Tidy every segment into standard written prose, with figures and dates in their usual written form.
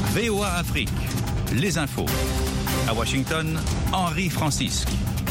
VOA Afrique, les infos. À Washington, Henri Francisque.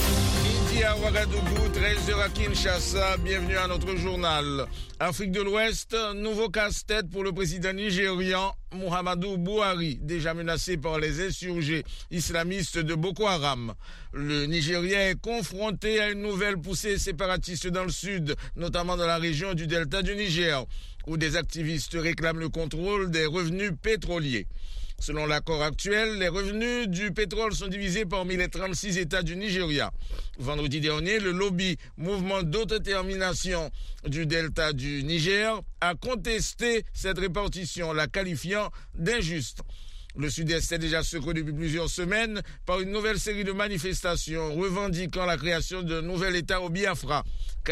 Midi à Ouagadougou, 13h à Kinshasa, bienvenue à notre journal. Afrique de l'Ouest, nouveau casse-tête pour le président nigérian Muhammadu Buhari, déjà menacé par les insurgés islamistes de Boko Haram. Le Nigérien est confronté à une nouvelle poussée séparatiste dans le sud, notamment dans la région du delta du Niger, où des activistes réclament le contrôle des revenus pétroliers. Selon l'accord actuel, les revenus du pétrole sont divisés parmi les 36 États du Nigeria. Vendredi dernier, le lobby Mouvement d'autodétermination du delta du Niger a contesté cette répartition, la qualifiant d'injuste. Le Sud-Est est déjà secoué depuis plusieurs semaines par une nouvelle série de manifestations revendiquant la création d'un nouvel État au Biafra,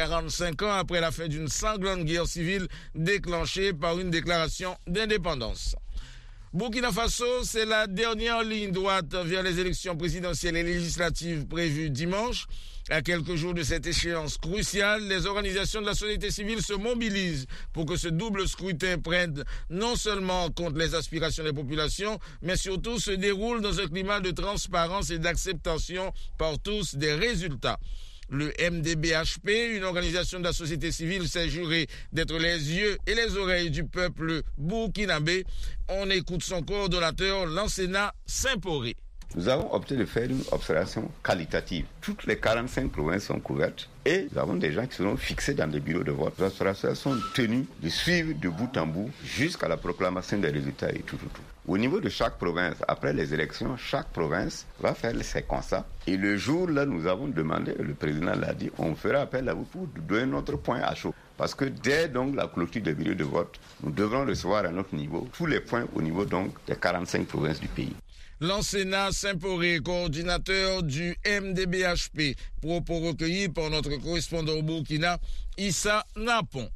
45 ans après la fin d'une sanglante guerre civile déclenchée par une déclaration d'indépendance. Burkina Faso, c'est la dernière ligne droite vers les élections présidentielles et législatives prévues dimanche. À quelques jours de cette échéance cruciale, les organisations de la société civile se mobilisent pour que ce double scrutin prenne non seulement en compte les aspirations des populations, mais surtout se déroule dans un climat de transparence et d'acceptation par tous des résultats. Le MDBHP, une organisation de la société civile, s'est juré d'être les yeux et les oreilles du peuple burkinabé. On écoute son coordonnateur, Lansana Saint-Poré. Nous avons opté de faire une observation qualitative. Toutes les 45 provinces sont couvertes et nous avons des gens qui seront fixés dans des bureaux de vote. Les observateurs sont tenus de suivre de bout en bout jusqu'à la proclamation des résultats et tout. Au niveau de chaque province, après les élections, chaque province va faire ses constats. Et le jour là, nous avons demandé, le président l'a dit, on fera appel à vous pour donner notre point à chaud. Parce que dès donc la clôture des bureaux de vote, nous devrons recevoir à notre niveau tous les points au niveau donc des 45 provinces du pays. Lansana Saint-Poré, coordinateur du MDBHP, propos recueillis par notre correspondant au Burkina, Issa Napon.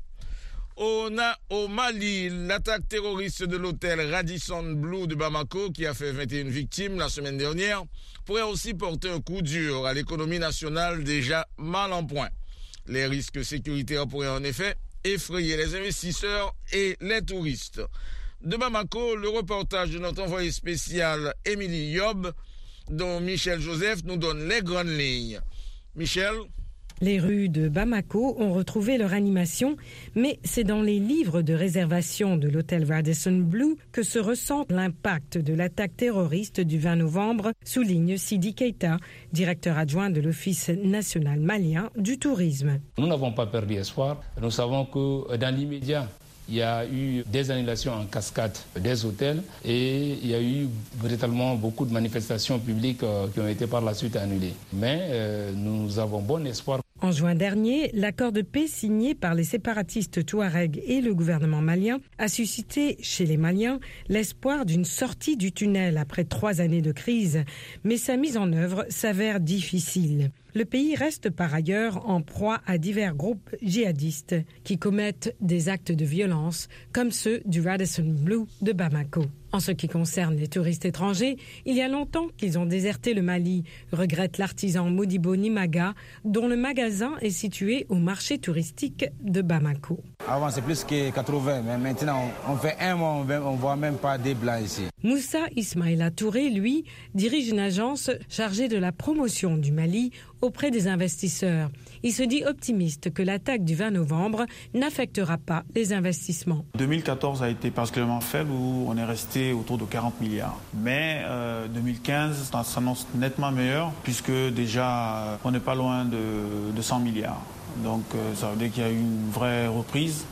Au Mali, l'attaque terroriste de l'hôtel Radisson Blu de Bamako, qui a fait 21 victimes la semaine dernière, pourrait aussi porter un coup dur à l'économie nationale déjà mal en point. Les risques sécuritaires pourraient en effet effrayer les investisseurs et les touristes. De Bamako, le reportage de notre envoyé spécial Émilie Yob, dont Michel Joseph nous donne les grandes lignes. Michel? Les rues de Bamako ont retrouvé leur animation, mais c'est dans les livres de réservation de l'hôtel Radisson Blu que se ressent l'impact de l'attaque terroriste du 20 novembre, souligne Sidi Keita, directeur adjoint de l'Office national malien du tourisme. Nous n'avons pas perdu espoir. Nous savons que dans l'immédiat, il y a eu des annulations en cascade des hôtels et il y a eu véritablement beaucoup de manifestations publiques qui ont été par la suite annulées. Mais nous avons bon espoir. En juin dernier, l'accord de paix signé par les séparatistes touaregs et le gouvernement malien a suscité chez les Maliens l'espoir d'une sortie du tunnel après 3 années de crise, mais sa mise en œuvre s'avère difficile. Le pays reste par ailleurs en proie à divers groupes djihadistes qui commettent des actes de violence comme ceux du Radisson Blu de Bamako. En ce qui concerne les touristes étrangers, il y a longtemps qu'ils ont déserté le Mali, regrette l'artisan Modibo Nimaga, dont le magasin est situé au marché touristique de Bamako. Avant, c'est plus que 80, mais maintenant, on fait un mois, on ne voit même pas des blancs ici. Moussa Ismaïla Touré, lui, dirige une agence chargée de la promotion du Mali auprès des investisseurs. Il se dit optimiste que l'attaque du 20 novembre n'affectera pas les investissements. 2014 a été particulièrement faible où on est resté autour de 40 milliards. Mais 2015, ça s'annonce nettement meilleur puisque déjà on n'est pas loin de 100 milliards. Donc ça veut dire qu'il y a eu une vraie reprise.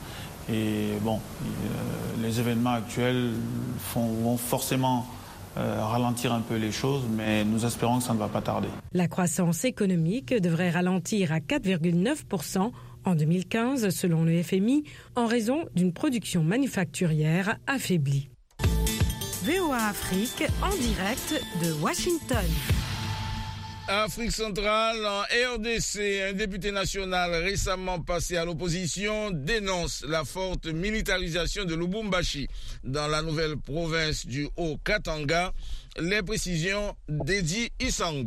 Et bon, les événements actuels vont forcément ralentir un peu les choses, mais nous espérons que ça ne va pas tarder. La croissance économique devrait ralentir à 4,9% en 2015, selon le FMI, en raison d'une production manufacturière affaiblie. VOA Afrique, en direct de Washington. Afrique centrale, en RDC, un député national récemment passé à l'opposition dénonce la forte militarisation de Lubumbashi dans la nouvelle province du Haut-Katanga. Les précisions d'Edi Isango.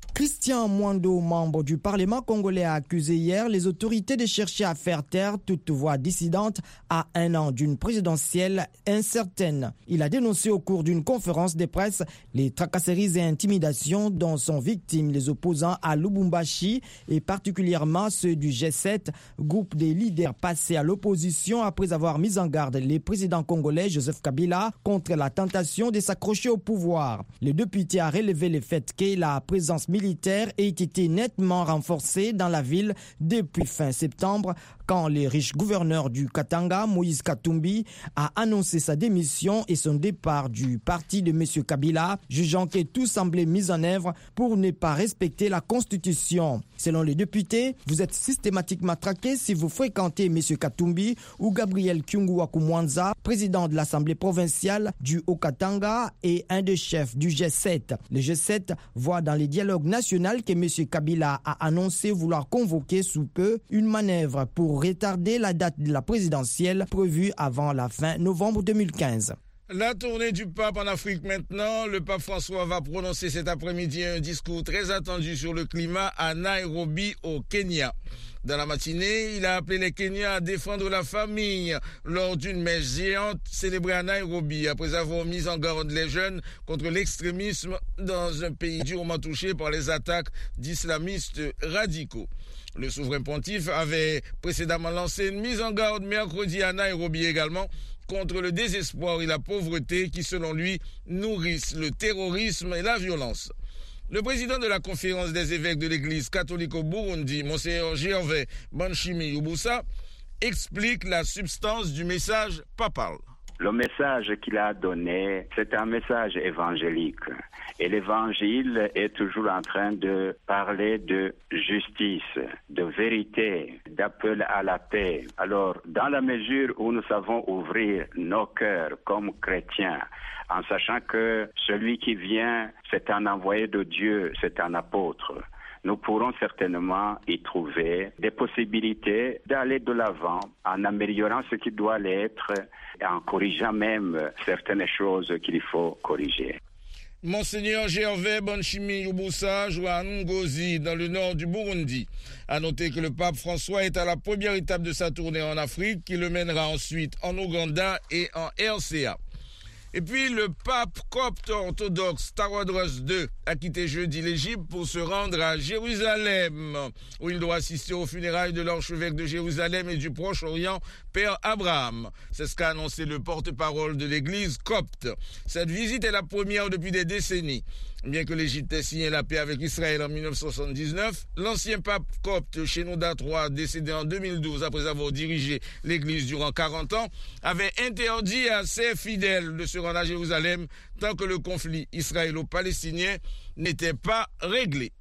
Christian Mwando, membre du Parlement congolais, a accusé hier les autorités de chercher à faire taire toute voix dissidente à 1 an d'une présidentielle incertaine. Il a dénoncé au cours d'une conférence de presse les tracasseries et intimidations dont sont victimes les opposants à Lubumbashi et particulièrement ceux du G7, groupe des leaders passés à l'opposition après avoir mis en garde les présidents congolais Joseph Kabila contre la tentation de s'accrocher au pouvoir. Le député a relevé le fait que la présence militaire ait été nettement renforcée dans la ville depuis fin septembre quand le riche gouverneur du Katanga, Moïse Katumbi, a annoncé sa démission et son départ du parti de M. Kabila, jugeant que tout semblait mis en œuvre pour ne pas respecter la Constitution. Selon les députés, vous êtes systématiquement traqué si vous fréquentez M. Katumbi ou Gabriel Kyungu-Wakumwanza, président de l'Assemblée provinciale du Haut-Katanga et un des chefs du G7. Le G7 voit dans les dialogues nationaux que M. Kabila a annoncé vouloir convoquer sous peu une manœuvre pour retarder la date de la présidentielle prévue avant la fin novembre 2015. La tournée du pape en Afrique maintenant. Le pape François va prononcer cet après-midi un discours très attendu sur le climat à Nairobi au Kenya. Dans la matinée, il a appelé les Kenyans à défendre la famille lors d'une messe géante célébrée à Nairobi après avoir mis en garde les jeunes contre l'extrémisme dans un pays durement touché par les attaques d'islamistes radicaux. Le souverain pontife avait précédemment lancé une mise en garde mercredi à Nairobi également contre le désespoir et la pauvreté qui, selon lui, nourrissent le terrorisme et la violence. Le président de la conférence des évêques de l'église catholique au Burundi, Monseigneur Gervais Banshimi Yubusa, explique la substance du message papal. Le message qu'il a donné, c'est un message évangélique. Et l'évangile est toujours en train de parler de justice, de vérité, d'appel à la paix. Alors, dans la mesure où nous savons ouvrir nos cœurs comme chrétiens, en sachant que celui qui vient, c'est un envoyé de Dieu, c'est un apôtre, nous pourrons certainement y trouver des possibilités d'aller de l'avant en améliorant ce qui doit l'être et en corrigeant même certaines choses qu'il faut corriger. Monseigneur Gervais Banshimi Yubusa joue à Ngozi, dans le nord du Burundi. A noter que le pape François est à la première étape de sa tournée en Afrique, qui le mènera ensuite en Ouganda et en RCA. Et puis le pape copte orthodoxe Tawadros II a quitté jeudi l'Égypte pour se rendre à Jérusalem, où il doit assister aux funérailles de l'archevêque de Jérusalem et du Proche-Orient, Père Abraham. C'est ce qu'a annoncé le porte-parole de l'église copte. Cette visite est la première depuis des décennies. Bien que l'Égypte ait signé la paix avec Israël en 1979, l'ancien pape copte Shenouda III, décédé en 2012 après avoir dirigé l'église durant 40 ans, avait interdit à ses fidèles de se rendre à Jérusalem tant que le conflit israélo-palestinien n'était pas réglé.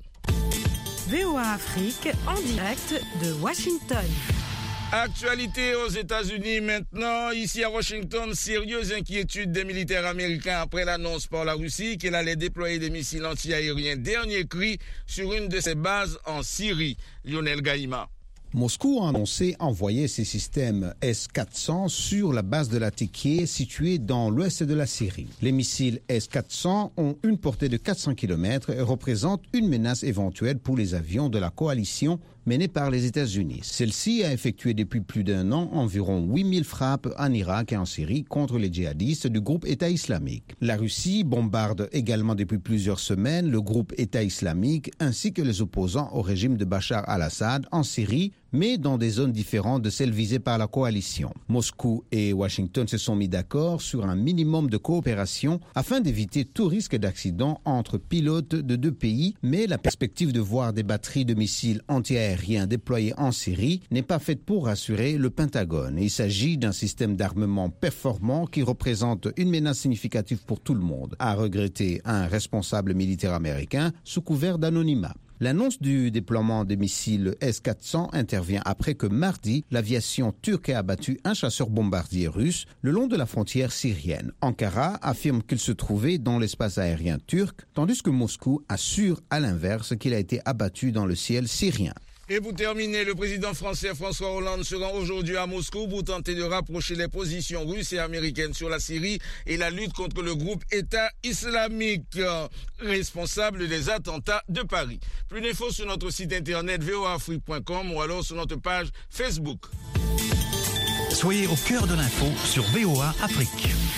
VOA Afrique en direct de Washington. Actualité aux États-Unis maintenant. Ici à Washington, sérieuse inquiétude des militaires américains après l'annonce par la Russie qu'elle allait déployer des missiles anti-aériens dernier cri sur une de ses bases en Syrie. Lionel Gaïma. Moscou a annoncé envoyer ses systèmes S-400 sur la base de Latakia située dans l'ouest de la Syrie. Les missiles S-400 ont une portée de 400 km et représentent une menace éventuelle pour les avions de la coalition menée par les États-Unis. Celle-ci a effectué depuis plus d'un an environ 8000 frappes en Irak et en Syrie contre les djihadistes du groupe État islamique. La Russie bombarde également depuis plusieurs semaines le groupe État islamique ainsi que les opposants au régime de Bachar al-Assad en Syrie, mais dans des zones différentes de celles visées par la coalition. Moscou et Washington se sont mis d'accord sur un minimum de coopération afin d'éviter tout risque d'accident entre pilotes de deux pays, mais la perspective de voir des batteries de missiles antiaériens déployées en Syrie n'est pas faite pour rassurer le Pentagone. Il s'agit d'un système d'armement performant qui représente une menace significative pour tout le monde, a regretté un responsable militaire américain sous couvert d'anonymat. L'annonce du déploiement des missiles S-400 intervient après que mardi, l'aviation turque a abattu un chasseur-bombardier russe le long de la frontière syrienne. Ankara affirme qu'il se trouvait dans l'espace aérien turc, tandis que Moscou assure à l'inverse qu'il a été abattu dans le ciel syrien. Et pour terminer, le président français François Hollande se rend aujourd'hui à Moscou pour tenter de rapprocher les positions russes et américaines sur la Syrie et la lutte contre le groupe État islamique, responsable des attentats de Paris. Plus d'infos sur notre site internet voaafrique.com ou alors sur notre page Facebook. Soyez au cœur de l'info sur VOA Afrique.